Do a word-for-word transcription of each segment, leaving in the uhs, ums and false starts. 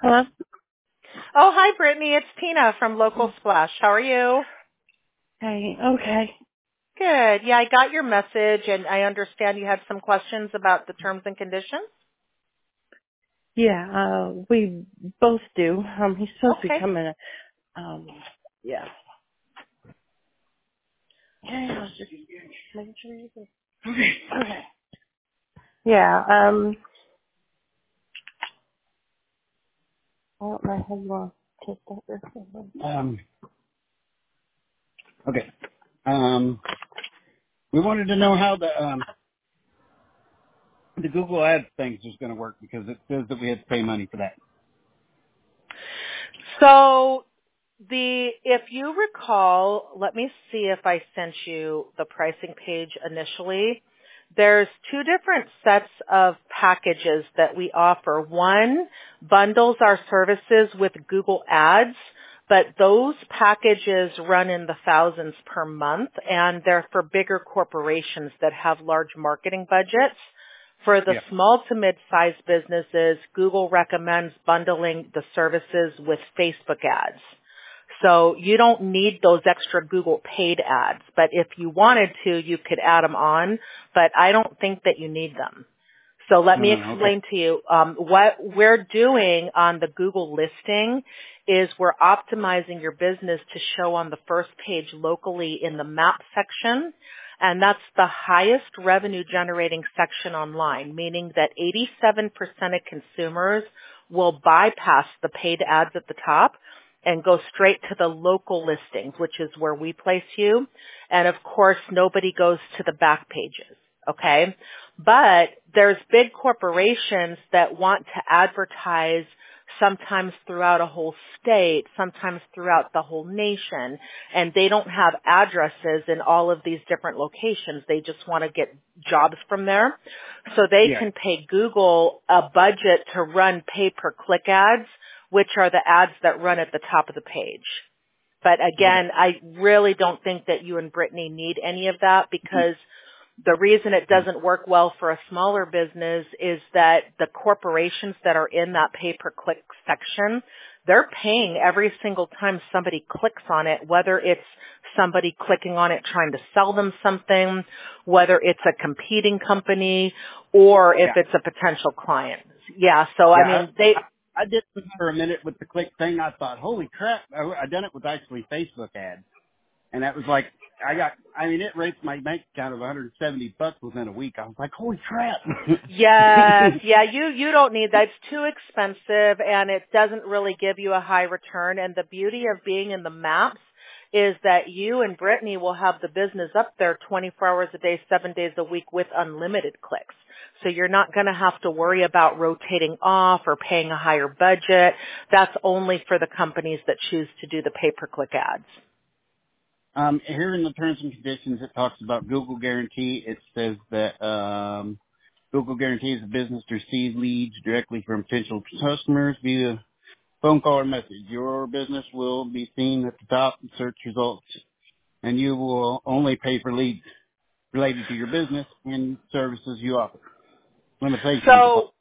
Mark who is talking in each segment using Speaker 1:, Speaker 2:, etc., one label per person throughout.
Speaker 1: Hello?
Speaker 2: Oh, hi, Brittany. It's Tina from Local Splash. How are you?
Speaker 1: Hey, okay.
Speaker 2: Good. Yeah, I got your message, and I understand you had some questions about the terms and conditions.
Speaker 1: Yeah, uh, we both do. Um, he's supposed to be
Speaker 2: Okay.
Speaker 1: coming, um, yeah. Okay, I was just making sure you're good. Okay, okay. Yeah, um, I don't know how you want to take that or something.
Speaker 3: Um, okay. Um, we wanted to know how the um, the Google Ads things was going to work because it says that we had to pay money for that.
Speaker 2: So the if you recall, let me see if I sent you the pricing page initially. There's two different sets of packages that we offer. One bundles our services with Google Ads, but those packages run in the thousands per month, and they're for bigger corporations that have large marketing budgets. For the
Speaker 3: Yeah.
Speaker 2: small to mid-sized businesses, Google recommends bundling the services with Facebook ads. So you don't need those extra Google paid ads, but if you wanted to, you could add them on, but I don't think that you need them. So let
Speaker 3: No,
Speaker 2: me
Speaker 3: no, no. Okay.
Speaker 2: explain to you, um, what we're doing on the Google listing is we're optimizing your business to show on the first page locally in the map section. And that's the highest revenue generating section online, meaning that eighty-seven percent of consumers will bypass the paid ads at the top and go straight to the local listings, which is where we place you. And of course, nobody goes to the back pages, okay? But there's big corporations that want to advertise sometimes throughout a whole state, sometimes throughout the whole nation, and they don't have addresses in all of these different locations. They just want to get jobs from there. So they
Speaker 3: Yeah.
Speaker 2: can pay Google a budget to run pay-per-click ads, which are the ads that run at the top of the page. But
Speaker 3: Okay.
Speaker 2: again, I really don't think that you and Brittany need any of that because the reason it doesn't work well for a smaller business is that the corporations that are in that pay-per-click section, they're paying every single time somebody clicks on it, whether it's somebody clicking on it trying to sell them something, whether it's a competing company, or if
Speaker 3: Yeah.
Speaker 2: it's a potential client. Yeah, so I
Speaker 3: Yeah.
Speaker 2: mean, they,
Speaker 3: I, I, I did it for a minute with the click thing. I thought, holy crap! I, I done it with actually Facebook ads, and that was like, I got. I mean, it raised my bank account of one hundred seventy bucks within a week. I was like, holy crap!
Speaker 2: Yes, yeah, you, you don't need that. It's too expensive and it doesn't really give you a high return. And the beauty of being in the maps is that you and Brittany will have the business up there twenty-four hours a day, seven days a week with unlimited clicks. So you're not going to have to worry about rotating off or paying a higher budget. That's only for the companies that choose to do the pay-per-click ads.
Speaker 3: Um, here in the terms and conditions, it talks about Google Guarantee. It says that um, Google guarantees a business to receive leads directly from potential customers via phone call or message. Your business will be seen at the top in search results, and you will only pay for leads related to your business and services you offer. Limitations apply.
Speaker 2: So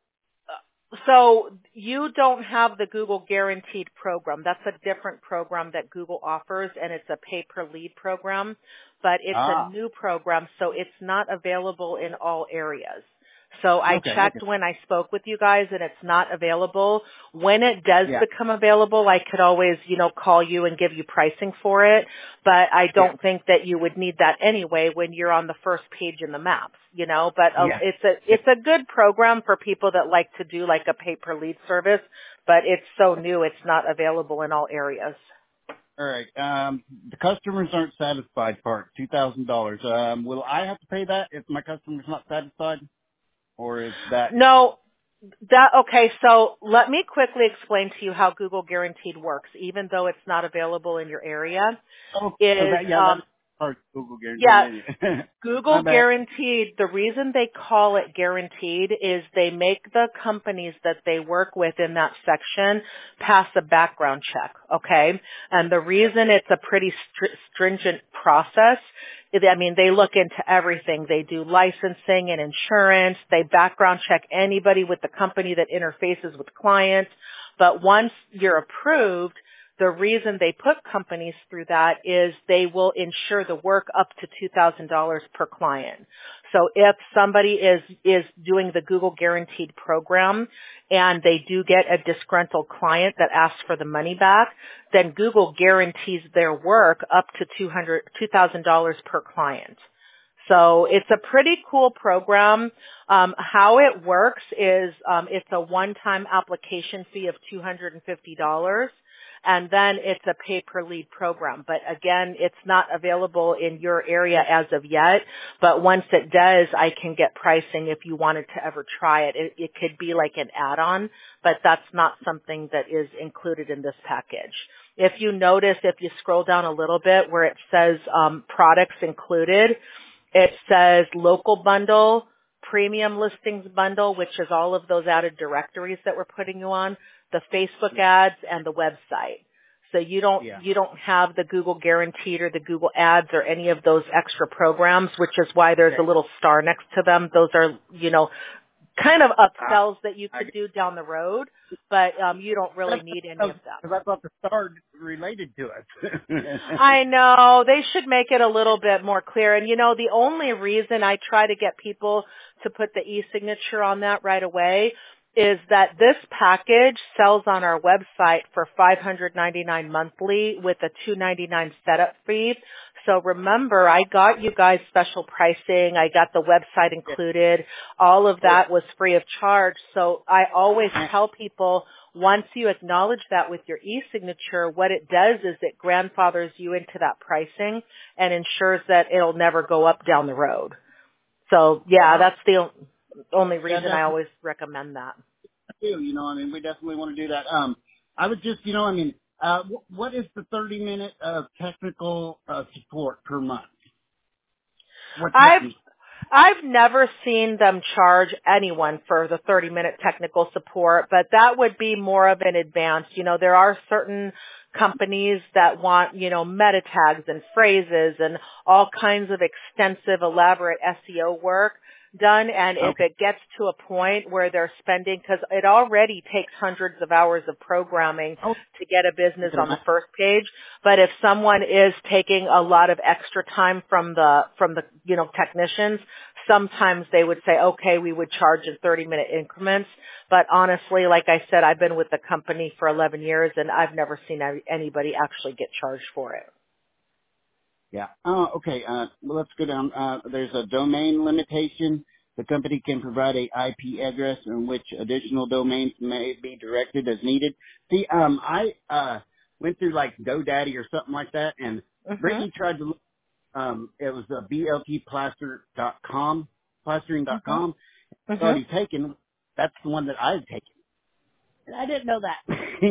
Speaker 2: So you don't have the Google Guaranteed program. That's a different program that Google offers, and it's a pay-per-lead program, but it's a
Speaker 3: Ah,
Speaker 2: new program, so it's not available in all areas. So I
Speaker 3: okay, okay.
Speaker 2: checked when I spoke with you guys, and it's not available. When it does
Speaker 3: Yeah,
Speaker 2: become available, I could always, you know, call you and give you pricing for it, but I
Speaker 3: yeah,
Speaker 2: don't think that you would need that anyway when you're on the first page in the maps, you know, but uh,
Speaker 3: yeah,
Speaker 2: it's a,
Speaker 3: yeah.
Speaker 2: it's a good program for people that like to do like a pay-per-lead service, but it's so new, it's not available in all areas.
Speaker 3: All right. Um, the customers aren't satisfied part, two thousand dollars. Um, will I have to pay that if my customer's not satisfied, or is that?
Speaker 2: No, that, okay, so let me quickly explain to you how Google Guaranteed works, even though it's not available in your area,
Speaker 3: Oh, oh,
Speaker 2: is,
Speaker 3: that yeah, that
Speaker 2: um,
Speaker 3: is part of Google guarantee.
Speaker 2: yeah,
Speaker 3: Ain't it?
Speaker 2: Google
Speaker 3: My bad.
Speaker 2: Guaranteed, the reason they call it guaranteed is they make the companies that they work with in that section pass a background check, okay? And the reason it's a pretty str- stringent process. I mean, they look into everything. They do licensing and insurance. They background check anybody with the company that interfaces with clients. But once you're approved, the reason they put companies through that is they will insure the work up to two thousand dollars per client. So if somebody is, is doing the Google Guaranteed program and they do get a disgruntled client that asks for the money back, then Google guarantees their work up to two hundred, two thousand dollars per client. So it's a pretty cool program. Um, how it works is um, it's a one-time application fee of two hundred fifty dollars. And then it's a pay-per-lead program. But again, it's not available in your area as of yet. But once it does, I can get pricing if you wanted to ever try it. It, it could be like an add-on, but that's not something that is included in this package. If you notice, if you scroll down a little bit where it says um, products included, it says local bundle, premium listings bundle, which is all of those added directories that we're putting you on, the Facebook ads, and the website. So you don't
Speaker 3: Yeah.
Speaker 2: you don't have the Google Guaranteed or the Google Ads or any of those extra programs, which is why there's
Speaker 3: Okay.
Speaker 2: a little star next to them. Those are, you know, kind of upsells that you
Speaker 3: I,
Speaker 2: could do down the road, but um, you don't really need any of them.
Speaker 3: Because I thought the star related to it.
Speaker 2: I know. They should make it a little bit more clear. And, you know, the only reason I try to get people to put the e-signature on that right away is that this package sells on our website for five hundred ninety-nine dollars monthly with a two hundred ninety-nine dollars setup fee. So remember, I got you guys special pricing. I got the website included. All of that was free of charge. So I always tell people, once you acknowledge that with your e-signature, what it does is it grandfathers you into that pricing and ensures that it'll never go up down the road. So yeah, that's the o- only reason I always recommend that.
Speaker 3: too. You know, I mean, we definitely want to do that. Um, I would just, you know, I mean, uh, wh- what is the thirty minute of technical uh, support per month? What's
Speaker 2: I've
Speaker 3: that?
Speaker 2: I've never seen them charge anyone for the thirty minute technical support, but that would be more of an advance. You know, there are certain companies that want, you know, meta tags and phrases and all kinds of extensive, elaborate S E O work done. And if
Speaker 3: Okay.
Speaker 2: it gets to a point where they're spending, because it already takes hundreds of hours of programming
Speaker 3: Oh,
Speaker 2: to get a business on the first page. But if someone is taking a lot of extra time from the, from the, you know, technicians, sometimes they would say, okay, we would charge in thirty minute increments. But honestly, like I said, I've been with the company for eleven years and I've never seen anybody actually get charged for it.
Speaker 3: Yeah. Oh, okay. Uh, well, let's go down. Uh, there's a domain limitation. The company can provide a I P address in which additional domains may be directed as needed. See, um, I uh, went through like GoDaddy or something like that, and
Speaker 2: Mhm.
Speaker 3: Brittany tried to look. Um, it was uh, B L T plaster dot com, plastering dot
Speaker 2: Mhm.
Speaker 3: com. It's
Speaker 2: Mhm.
Speaker 3: already taken. That's the one that I've taken.
Speaker 1: I didn't know that.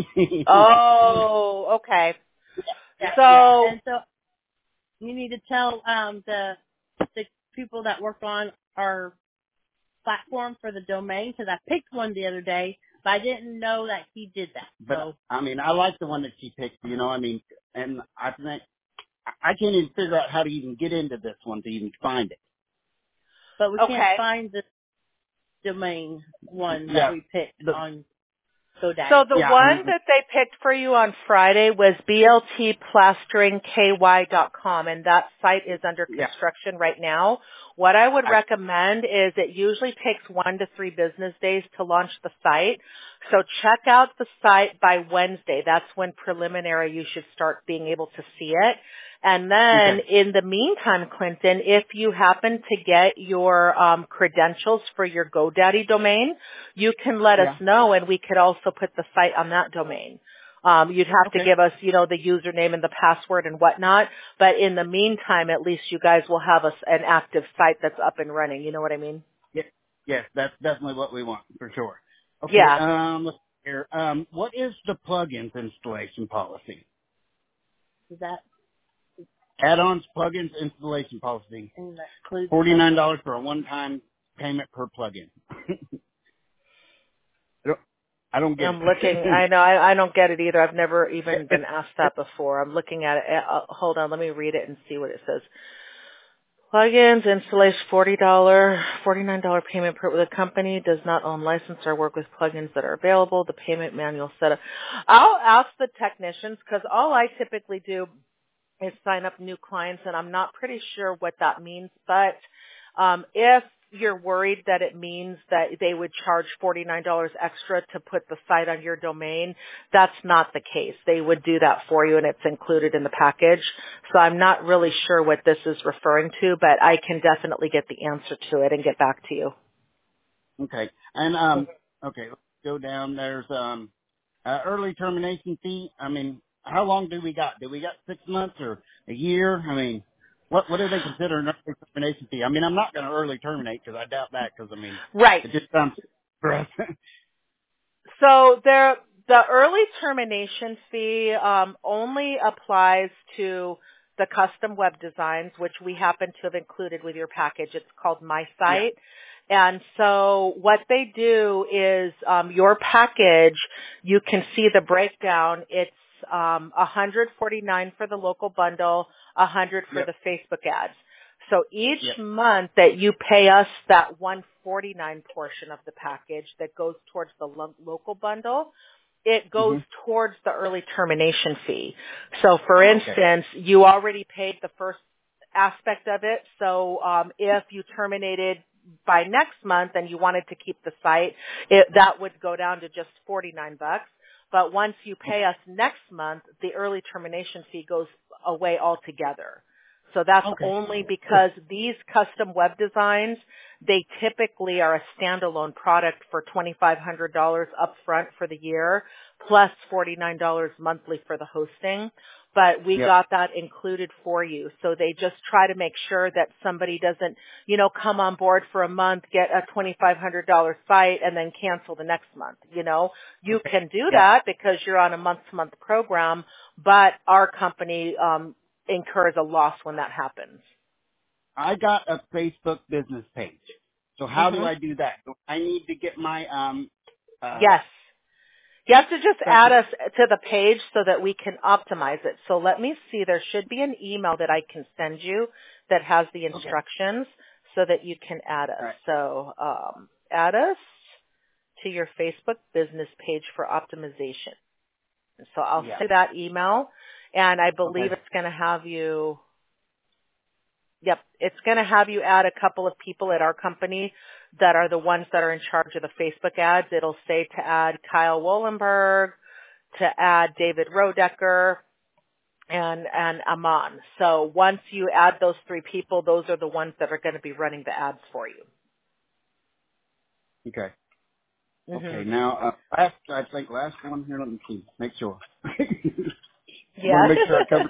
Speaker 2: Oh, okay.
Speaker 1: Yeah, yeah.
Speaker 2: So
Speaker 1: And so you need to tell um, the the people that work on our platform for the domain, because I picked one the other day, but I didn't know that he did that.
Speaker 3: But
Speaker 1: So,
Speaker 3: I mean, I like the one that she picked. You know, I mean, and I think I I can't even figure out how to even get into this one to even find it.
Speaker 1: but we
Speaker 2: okay.
Speaker 1: can't find the domain one that
Speaker 3: Yeah.
Speaker 1: we picked
Speaker 3: The,
Speaker 1: on GoDaddy.
Speaker 2: So the
Speaker 3: yeah.
Speaker 2: one
Speaker 3: I'm,
Speaker 2: that they picked for you on Friday was B L T plastering K Y dot com, and that site is under
Speaker 3: yeah.
Speaker 2: construction right now. What I would
Speaker 3: I,
Speaker 2: recommend is it usually takes one to three business days to launch the site. So check out the site by Wednesday. That's when preliminary you should start being able to see it. And then
Speaker 3: okay.
Speaker 2: in the meantime, Clinton, if you happen to get your um, credentials for your GoDaddy domain, you can let
Speaker 3: Yeah.
Speaker 2: us know and we could also put the site on that domain. Um, you'd have
Speaker 3: Okay.
Speaker 2: to give us, you know, the username and the password and whatnot. But in the meantime, at least you guys will have a, an active site that's up and running. You know what I mean?
Speaker 3: Yes, yes, that's definitely what we want for sure. Okay.
Speaker 2: Yeah.
Speaker 3: Um, let's see here. Um, what is the plugins installation policy?
Speaker 1: Is that
Speaker 3: Add-ons, plugins, installation policy.
Speaker 1: and that includes
Speaker 3: Forty-nine dollars for a one-time payment per plugin. I don't get
Speaker 2: I'm looking.
Speaker 3: it.
Speaker 2: I know. I, I don't get it either. I've never even been asked that before. I'm looking at it. Uh, hold on. Let me read it and see what it says. Plugins, installation, forty dollars, forty-nine dollars payment per the company does not own, license, or work with plugins that are available. The payment manual setup. I'll ask the technicians because all I typically do is sign up new clients, and I'm not pretty sure what that means. But um, if you're worried that it means that they would charge forty-nine dollars extra to put the site on your domain, that's not the case. They would do that for you, and it's included in the package. So I'm not really sure what this is referring to, but I can definitely get the answer to it and get back to you.
Speaker 3: Okay. And um okay, let's go down. There's um uh, early termination fee. I mean, how long do we got? Do we got six months or a year? I mean, what what do they consider an early termination fee? I mean, I'm not going to early terminate because I doubt that because I mean,
Speaker 2: Right.
Speaker 3: it just sounds gross.
Speaker 2: So there, the early termination fee um, only applies to the custom web designs, which we happen to have included with your package. It's called My
Speaker 3: Yeah.
Speaker 2: Site. And so what they do is um, your package, you can see the breakdown. It's um, one hundred forty-nine dollars for the local bundle, one hundred dollars for
Speaker 3: Yep.
Speaker 2: the Facebook ads. So each
Speaker 3: Yep.
Speaker 2: month that you pay us that one hundred forty-nine dollars portion of the package that goes towards the lo- local bundle, it goes
Speaker 3: Mhm.
Speaker 2: towards the early termination fee. So for
Speaker 3: Oh, okay.
Speaker 2: instance, you already paid the first aspect of it. So um, if you terminated by next month and you wanted to keep the site, it, that would go down to just forty-nine bucks. But once you pay us next month, the early termination fee goes away altogether. So that's
Speaker 3: Okay.
Speaker 2: only because these custom web designs, they typically are a standalone product for twenty-five hundred dollars upfront for the year, plus forty-nine dollars monthly for the hosting. But we
Speaker 3: Yep.
Speaker 2: got that included for you. So they just try to make sure that somebody doesn't, you know, come on board for a month, get a twenty-five hundred dollars site, and then cancel the next month. You know, you
Speaker 3: Okay.
Speaker 2: can do
Speaker 3: Yeah.
Speaker 2: that because you're on a month-to-month program, but our company um, incurs a loss when that happens.
Speaker 3: I got a Facebook business page. So how do
Speaker 2: hmm
Speaker 3: I do that? Do I need to get my um uh
Speaker 2: Yes. You have to just add
Speaker 3: special.
Speaker 2: us to the page so that we can optimize it. So let me see. There should be an email that I can send you that has the
Speaker 3: Okay.
Speaker 2: instructions so that you can add
Speaker 3: All
Speaker 2: us.
Speaker 3: right.
Speaker 2: So um, add us to your Facebook business page for optimization. So I'll
Speaker 3: Yeah.
Speaker 2: send that email, and I believe
Speaker 3: Okay.
Speaker 2: it's going to have you. Yep, it's going to have you add a couple of people at our company that are the ones that are in charge of the Facebook ads. It'll say to add Kyle Wollenberg, to add David Rodecker, and and Aman. So once you add those three people, those are the ones that are going to be running the ads for you.
Speaker 3: Okay.
Speaker 2: hmm
Speaker 3: Okay. Now, uh, last I think last one here. Let me see. Make sure. I want
Speaker 2: Yeah.
Speaker 3: to make sure I cover.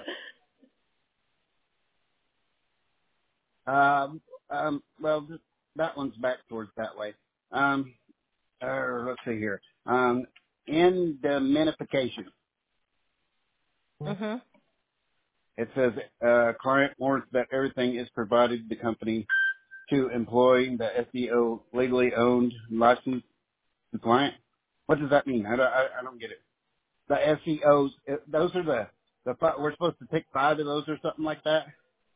Speaker 3: Um. Um. Well, just, that one's back towards that way. Um. Uh, let's see here. Um. Indemnification.
Speaker 2: hmm
Speaker 3: It says uh, client warrants that everything is provided to the company to employ the S E O legally owned licensed client. What does that mean? I don't, I, I don't get it. The S E Os, it- those are the, the, fi- we're supposed to pick five of those or something like that?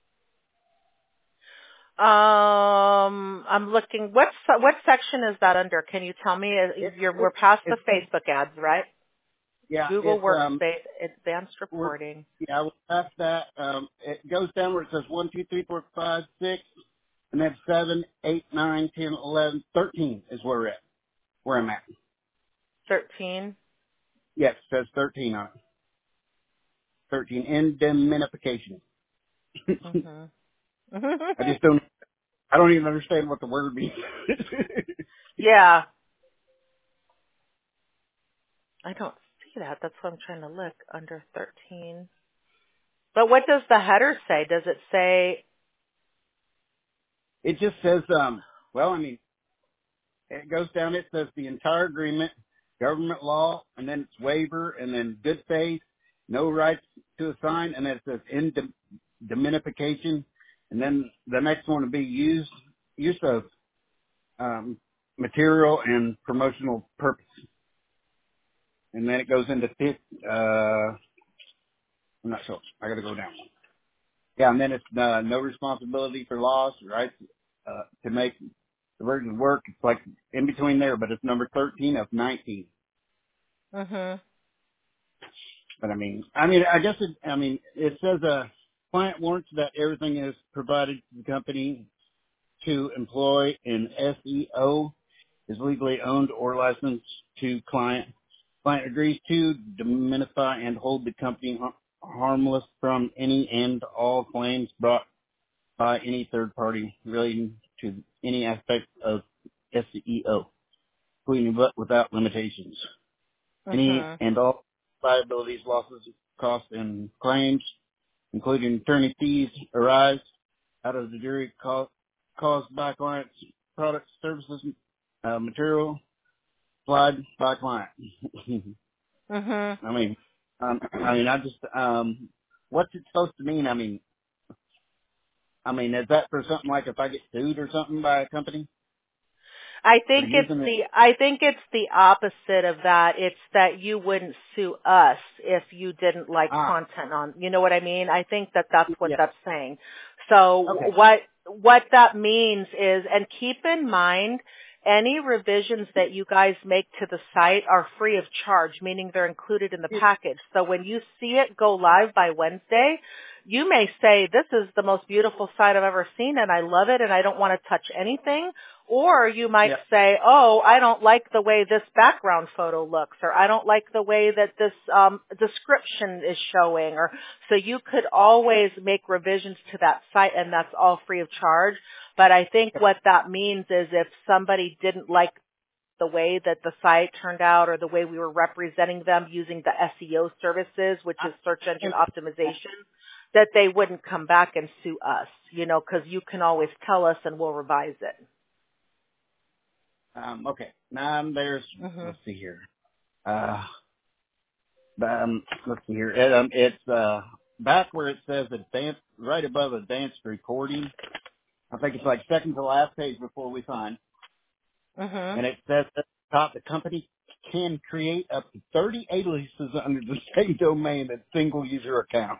Speaker 2: Um, I'm looking. What se- what section is that under? Can you tell me?
Speaker 3: It,
Speaker 2: You're, we're
Speaker 3: it,
Speaker 2: past the
Speaker 3: it's,
Speaker 2: Facebook ads, right?
Speaker 3: yeah,
Speaker 2: Google
Speaker 3: it's, um,
Speaker 2: Workspace, Advanced
Speaker 3: we're,
Speaker 2: Reporting.
Speaker 3: yeah, we're past that. Um, it goes down where it says one, two, three, four, five, six, and then seven, eight, nine, ten, eleven, thirteen is where we're at, where I'm at.
Speaker 2: thirteen.
Speaker 3: Yes, it says thirteen on it. thirteen, indemnification.
Speaker 2: Mm-hmm.
Speaker 3: I just don't, I don't even understand what the word means.
Speaker 2: Yeah, I don't see that. That's what I'm trying to look under thirteen. But what does the header say? Does it say?
Speaker 3: It just says, um, well, I mean, it goes down, it says the entire agreement, government law, and then it's waiver, and then good faith, no rights to assign, and then it says indemnification, and then the next one would be use, use of, um, material and promotional purpose. and then it goes into fifth. Uh, I'm not sure. I got to go down. Yeah, and then it's uh, no responsibility for loss, right? Uh, to make the version work. It's like in between there, but it's number thirteen of nineteen.
Speaker 2: Mhm.
Speaker 3: But I mean, I mean, I guess it, I mean, it says a client warrants that everything is provided to the company to employ an S E O is legally owned or licensed to client. Client agrees to indemnify and hold the company har- harmless from any and all claims brought by any third party relating to any aspect of S E O, including but without limitations. Any
Speaker 2: Mhm.
Speaker 3: and all liabilities, losses, costs, and claims, including attorney fees, arise out of the jury co- caused by client's products, services, uh, material supplied by client.
Speaker 2: Mhm.
Speaker 3: I mean, um, I mean, I just, um, what's it supposed to mean? I mean, I mean, is that for something like if I get sued or something by a company
Speaker 2: I
Speaker 3: for
Speaker 2: think it's
Speaker 3: using it?
Speaker 2: the I think it's the opposite of that. It's that you wouldn't sue us if you didn't like
Speaker 3: Ah,
Speaker 2: content on. You know what I mean? I think that that's what
Speaker 3: yeah.
Speaker 2: that's saying. So
Speaker 3: Okay.
Speaker 2: what what that means is, and keep in mind, any revisions that you guys make to the site are free of charge, meaning they're included in the package. So when you see it go live by Wednesday, you may say, this is the most beautiful site I've ever seen and I love it and I don't want to touch anything. Or you might
Speaker 3: Yeah.
Speaker 2: say, oh, I don't like the way this background photo looks, or I don't like the way that this um, description is showing. Or so you could always make revisions to that site, and that's all free of charge. But I think what that means is if somebody didn't like the way that the site turned out or the way we were representing them using the S E O services, which is search engine optimization, that they wouldn't come back and sue us, you know, because you can always tell us and we'll revise it.
Speaker 3: Um, okay. Now um, there's,
Speaker 2: Mhm.
Speaker 3: let's see here. Uh, um, let's see here. It, um, it's, uh, back where it says advanced, right above advanced recording. I think it's like second to last page before we sign.
Speaker 2: Mhm.
Speaker 3: And it says at the top, the company can create up to thirty aliases under the same domain and single user account.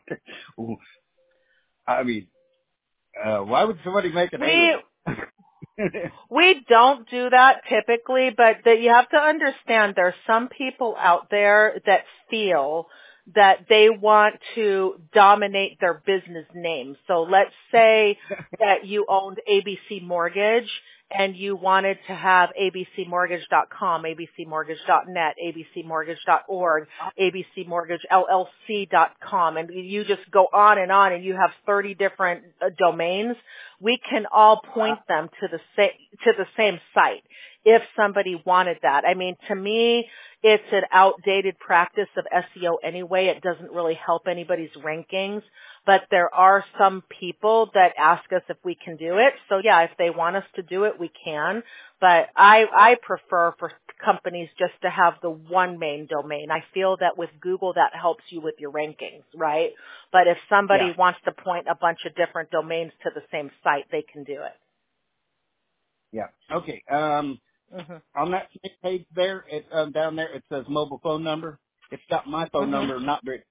Speaker 3: I mean, uh, why would somebody make an
Speaker 2: We
Speaker 3: alias?
Speaker 2: we don't do that typically, but that you have to understand there's some people out there that feel that they want to dominate their business name. So let's say that you owned A B C Mortgage and you wanted to have a b c mortgage dot com, a b c mortgage dot net, a b c mortgage dot org, a b c mortgage l l c dot com, and you just go on and on and you have thirty different uh, domains. We can all point them to the same to the same site if somebody wanted that. I mean, to me, it's an outdated practice of S E O anyway. It doesn't really help anybody's rankings, but there are some people that ask us if we can do it. So yeah, if they want us to do it, we can. But I I prefer for companies just to have the one main domain. I feel that with Google that helps you with your rankings, right? But if somebody
Speaker 3: Yeah.
Speaker 2: wants to point a bunch of different domains to the same site, they can do it.
Speaker 3: Yeah. Okay. Um,
Speaker 2: Mhm.
Speaker 3: on that same page there, it, um, down there, it says mobile phone number. It's got my phone
Speaker 2: Mhm.
Speaker 3: number, not Brittany's.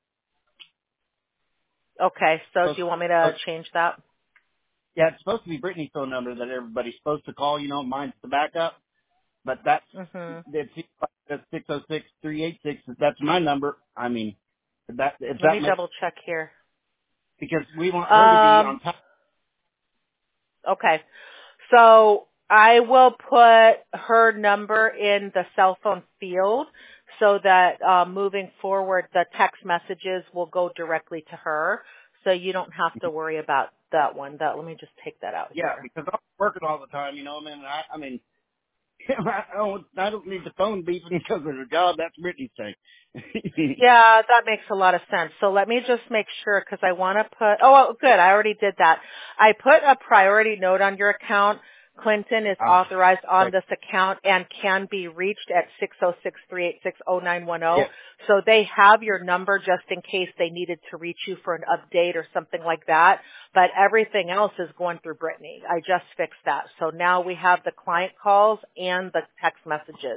Speaker 2: Okay, so do
Speaker 3: Supposed-
Speaker 2: you want me to
Speaker 3: supposed-
Speaker 2: change that?
Speaker 3: Yeah, it's supposed to be Brittany's phone number that everybody's supposed to call. You know, mine's the backup, but that's
Speaker 2: Mhm.
Speaker 3: that's six oh six three eight six. That's my number. I mean, that if
Speaker 2: Let
Speaker 3: that
Speaker 2: me
Speaker 3: makes
Speaker 2: double check here.
Speaker 3: because we want her to be on
Speaker 2: Um
Speaker 3: top.
Speaker 2: okay. So I will put her number in the cell phone field so that uh, moving forward the text messages will go directly to her. So you don't have to worry about that one. That let me just take that out
Speaker 3: Yeah,
Speaker 2: here.
Speaker 3: because I'm working all the time. You know, man. I, I mean, I don't, I don't need the phone beeping because of the job. That's Brittany's thing.
Speaker 2: Yeah, that makes a lot of sense. So let me just make sure because I want to put, oh, well, good. I already did that. I put a priority note on your account. Clinton is
Speaker 3: Ah,
Speaker 2: authorized on
Speaker 3: right.
Speaker 2: this account and can be reached at six oh six three eight six oh nine one oh.
Speaker 3: Yeah.
Speaker 2: So they have your number just in case they needed to reach you for an update or something like that. But everything else is going through Brittany. I just fixed that. So now we have the client calls and the text messages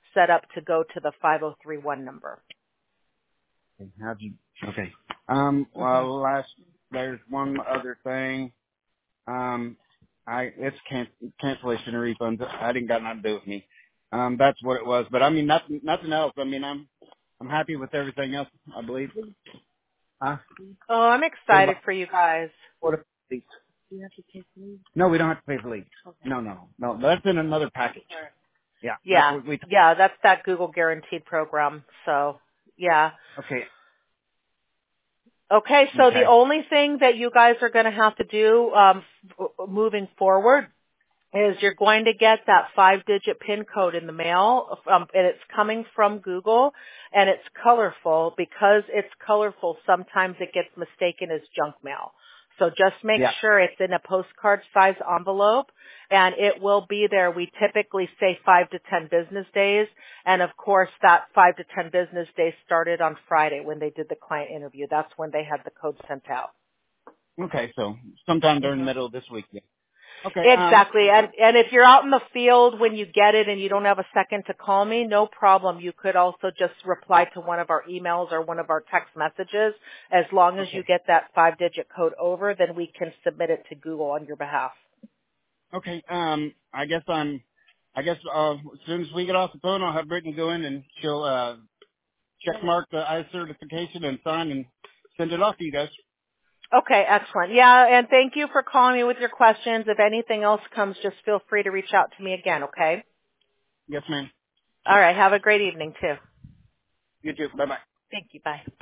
Speaker 2: set up to go to the five oh three one number.
Speaker 3: Okay, how'd you? Okay. Um. Well, last there's one other thing. Um. I it's can, cancellation of refunds. I didn't got nothing to do with me. Um. That's what it was. But I mean, nothing. Nothing else. I mean, I'm I'm happy with everything else. I believe. Huh?
Speaker 2: Oh, I'm
Speaker 3: What
Speaker 2: excited
Speaker 3: about
Speaker 2: for you guys.
Speaker 3: what if leaks? Do you have to pay for leaks? No, we don't have to pay for leaks. Okay. No, no, no. No, that's in another package. Yeah, that's
Speaker 2: Yeah,
Speaker 3: what we.
Speaker 2: yeah, that's that Google Guaranteed program. So, yeah.
Speaker 3: Okay.
Speaker 2: Okay, so the
Speaker 3: Okay.
Speaker 2: only thing that you guys are going to have to do um, f- moving forward is you're going to get that five-digit PIN code in the mail, um, and it's coming from Google, and it's colorful. Because it's colorful, sometimes it gets mistaken as junk mail. So just make
Speaker 3: Yeah.
Speaker 2: sure it's in a postcard-size envelope, and it will be there. We typically say five to ten business days, and of course that five to ten business days started on Friday when they did the client interview. That's when they had the code sent out.
Speaker 3: Okay. So sometime during the
Speaker 2: Mm-hmm.
Speaker 3: middle of this week. Yeah. Okay. Um.
Speaker 2: Exactly. And and if you're out in the field when you get it and you don't have a second to call me, no problem. You could also just reply to one of our emails or one of our text messages. As long as you
Speaker 3: Okay.
Speaker 2: get that five-digit code over, then we can submit it to Google on your behalf.
Speaker 3: Okay. Um. I guess I'm. I guess uh, as soon as we get off the phone, I'll have Brittany go in and she'll uh check mark the I certification and sign and send it off to you guys.
Speaker 2: Okay, excellent. Yeah, and thank you for calling me with your questions. If anything else comes, just feel free to reach out to me again, okay?
Speaker 3: Yes, ma'am.
Speaker 2: All right, have a great evening, too.
Speaker 3: You too. Bye bye.
Speaker 2: Thank you. Bye.